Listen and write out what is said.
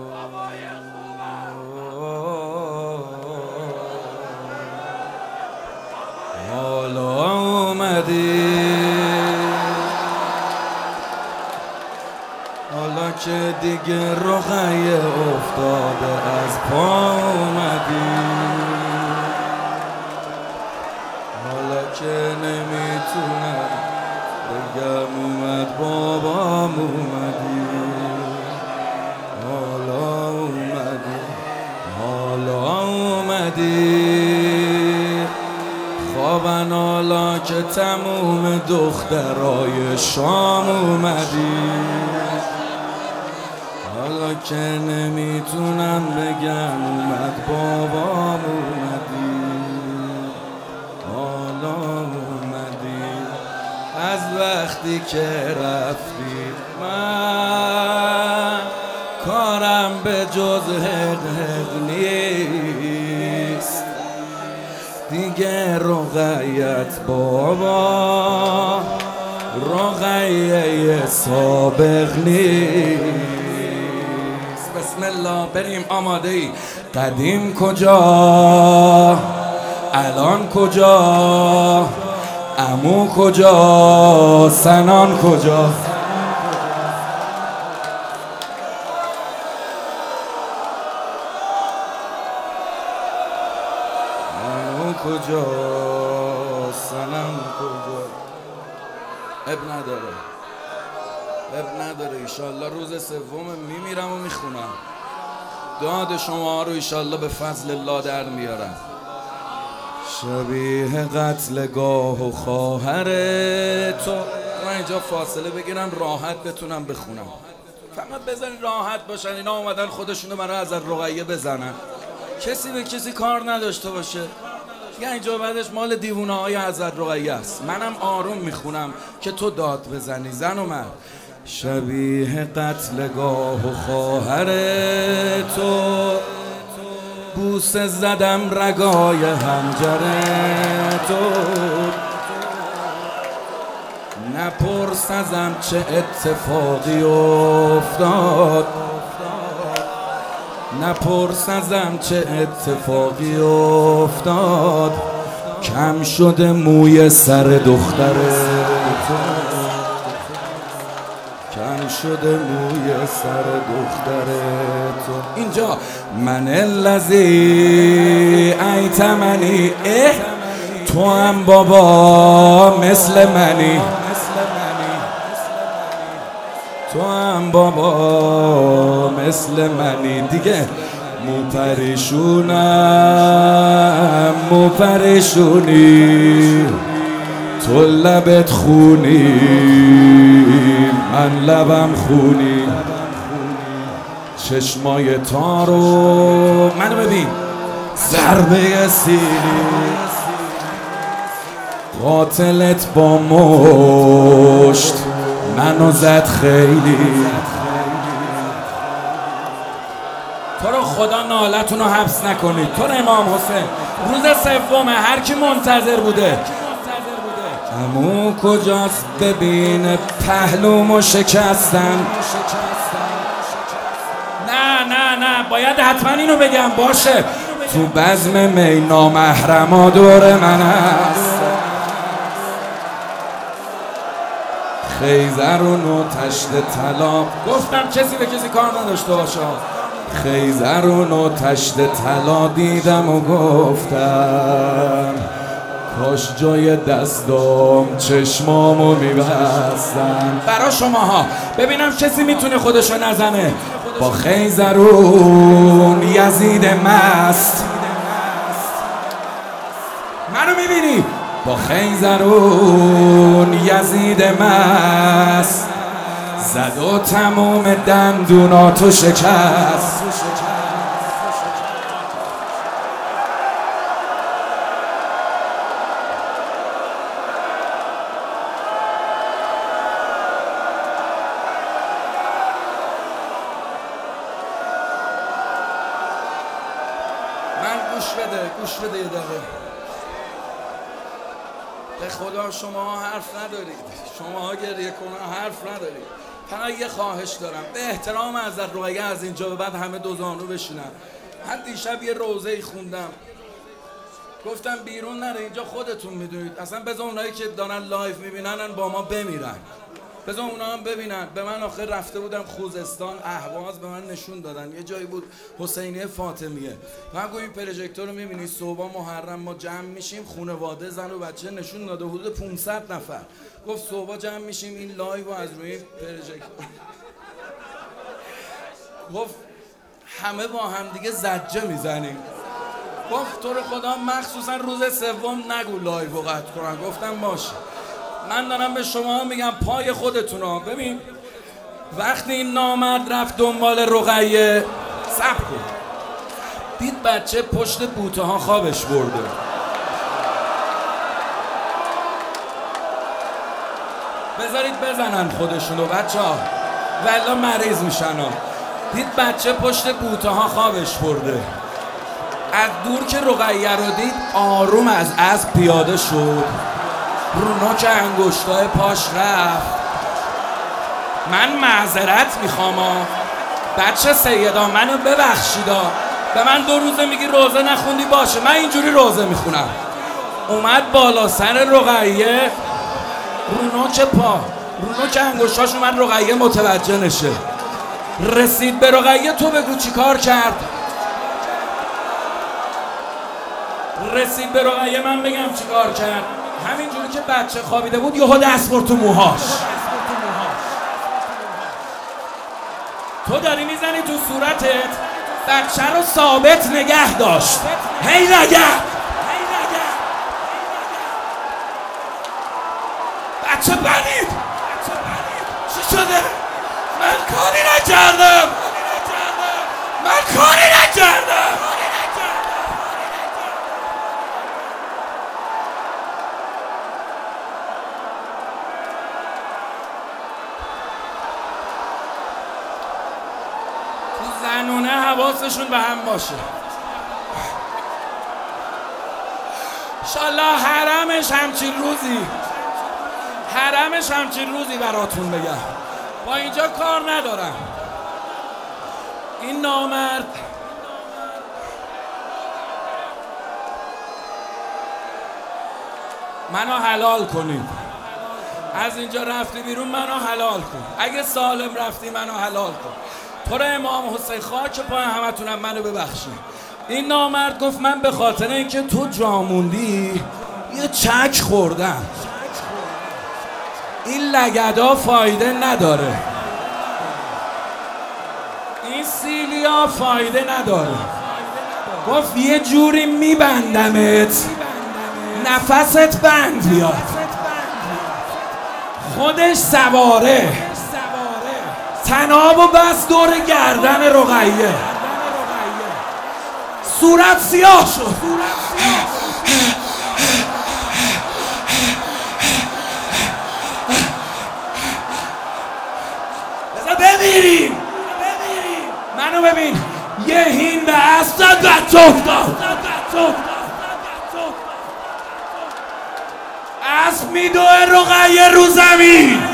حالا اومدی، حالا که دیگه رقیه افتاده از پا اومدی، حالا که نمیتونم بگم اومد بابام اومدی، حالا اومدی، حالا اومدی، خوابن حالا که تموم دخترای شام اومدی، حالا که نمیتونم بگم اومد بابام اومدی، حالا اومدی. از وقتی که رفتی من کارم به جز حق نیست دیگه، رقیت بابا رقیه سابق نیست. بسم الله بریم آماده ای. قدیم کجا الان کجا، عمو کجا سنان کجا، عمو کجا سنان کجا. اب نداره، اب نداره. ایشالله روز سوم میمیرم و میخونم. داد شما رو ایشالله به فضل الله در میارم. شبیه قتلگاه و خواهر تو. من اینجا فاصله بگیرم راحت بتونم بخونم. فقط بزنین راحت باشن. اینا اومدن خودشونو برای حضرت رقیه بزنن، کسی به کسی کار نداشته باشه. یه اینجا بعدش مال دیوونه های حضرت رقیه است. منم آروم میخونم که تو داد بزنی زن و مرد. شبیه قتلگاه و خواهر تو، بوسه زدم رگای حنجره تو، نپرس ازم چه اتفاقی افتاد، نپرس ازم چه اتفاقی افتاد، کم شده موی سر دختره تو، کم شده موی سر دختره تو. اینجا من الذی ایتمنی، تو هم بابا مثل منی، تو هم بابا مثل منی دیگه. مو پریشونم مو پریشونی، تو لبت خونی من لبم خونی، چشمای تارو منو ببین، ضربه سیلی، قاتلت با مشت منو زد خیلی. تو رو خدا نالتون رو حبس نکنید. تو رو امام حسین روز سومه، هر کی منتظر بوده. عمو کجاست ببین پهلومو شکستن. نه باید حتما اینو بگم باشه. تو بزم می نامحرما دور من هست، خیزر و نوتشت طلا. گفتم کسی به کسی کار نداشته باشه. خیزر و نوتشت طلا دیدم و گفتم کاش جای دستام چشمامو میبستم. برا شماها ببینم کسی میتونه خودشو نزنه. با خیزرون یزید مست، منو میبینی؟ با خیزرون یزید مست، زد و تموم دندوناتو شکست. گوش بده یه دقیقه. به خدا شما حرف ندارید، شما گریه کنه حرف ندارید. فقط یه خواهش دارم، به احترام حضرت رقیه از اینجا به بعد همه دو زانو بشینن. من دیشب یه روزه‌ای خوندم، گفتم بیرون نره، اینجا خودتون میدونید، اصلا بذار اونایی که دارن لایف میبینن با ما بمیرن، بذار اونا هم ببینن. به من آخر رفته بودم خوزستان، اهواز به من نشون دادن، یه جایی بود حسینیه فاطمیه. من گفتم این پروژکتور رو میبینی صبح محرم ما جمع میشیم، خانواده زن و بچه نشون داده حدود 500 نفر. گفت صبح جمع میشیم این لایو رو از روی پروژکتور گفت همه با هم دیگه زجه میزنیم. گفت تو رو خدا مخصوصا روز سوم نگو لایو رو قطع کنن. گفتم باشه. من دارم به شما میگم پای خودتون ها. ببین وقتی این نامرد رفت دنبال رقیه، صبر کن، دید بچه پشت بوته ها خوابش برده. بذارید بزنن خودشونو بچه ها، والله مریض میشن ها. دید بچه پشت بوته ها خوابش برده. از دور که رقیه رو دید آروم از اسب پیاده شد، رو نوک انگشتای پاش رفت. من معذرت میخوام بچه سیدا، منو ببخشیدا، به من 2 روزه میگی روزه نخوندی، باشه من اینجوری روزه میخونم. اومد بالا سر رقیه، رو نوک پا، رو نوک انگشتاش اومد رقیه متوجه نشه. رسید به رقیه، تو بگو چی کار کرد؟ رسید به رقیه، من بگم چی کار کرد؟ همینجوری که بچه خوابیده بود یهو دست برد تو موهاش. تو داری میزنی تو صورتت، بچه رو ثابت نگه داشت. هی نگه بچه برید. چی شده؟ من کاری نکردم، من کاری نکردم. زنونه حواسشون به هم باشه. انشالله حرمش همچین روزی براتون بگم. با اینجا کار ندارم. این نامرد منو حلال کنید. از اینجا رفتی بیرون منو حلال کن. اگه سالم رفتی منو حلال کن. تو را امام حسین خاک پای همتونم منو ببخشید. این نامرد گفت من به خاطر اینکه تو جاموندی یه چک خوردم. این لگدا فایده نداره، این سیلیا فایده نداره. گفت یه جوری میبندمت نفست بند بیاد. خودش سواره، تنابو بس دور گردن رقیه، صورت سیاه شد. بذار بمیریم. منو ببین، یه هین به اسب بچه افتاد. اسب میدوه رقیه رو زمین.